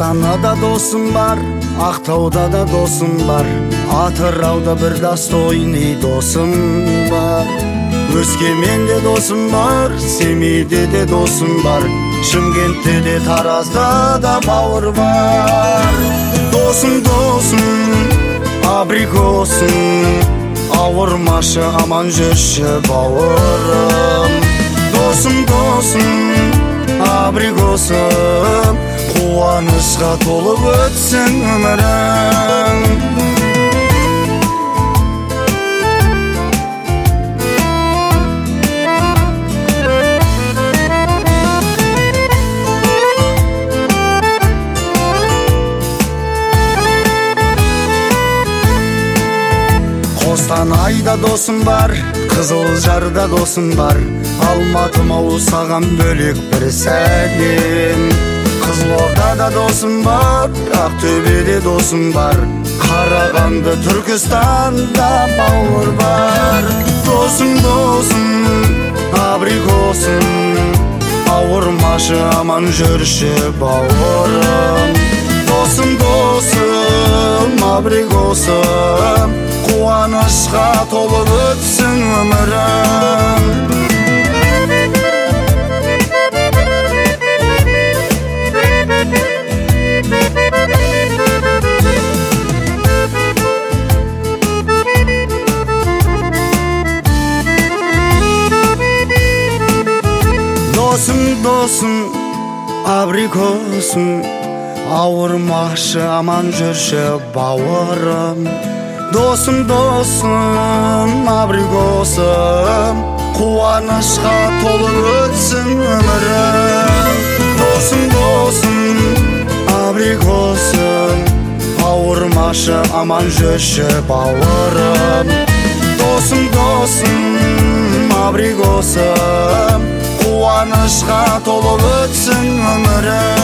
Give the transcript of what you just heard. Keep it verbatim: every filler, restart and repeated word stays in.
Астанада досым бар, Ақтауда да досым бар, Атырауда бір достойный досым бар. Өскеменде досым бар, Семейде де досым бар, Шымкентте де Таразда да бауыр бар. Досым, досым, абрикосым, ауырмашы, аман жүрші бауырым. Досым, досым, абрикосым, қуанышқа толып өтсін өмірің. Қостанайда досым бар, Қызылжарда досым бар, Алматым ау саған бөлек бір сәлем. Қызылордада досым бар, Ақтөбеде досым бар, Қарағанды, Түркістанда бауыр бар. Досым, досым, абрикосым, ауырмашы, аман жүрші бауырым. Досым, досым, абрикосым, қуанышқа толып өтсін өмірің. Досым, досым, абрикосым, ауырмашы, аман жүрші бауырым. Досым, досым, абрикосым, қуанышқа толып өтсін өмірің. Досым, досым, абрикосым, ауырмашы, аман жүрші бауырым. Досым, досым, абрикосым, қуанышқа толып өтсін өмірің.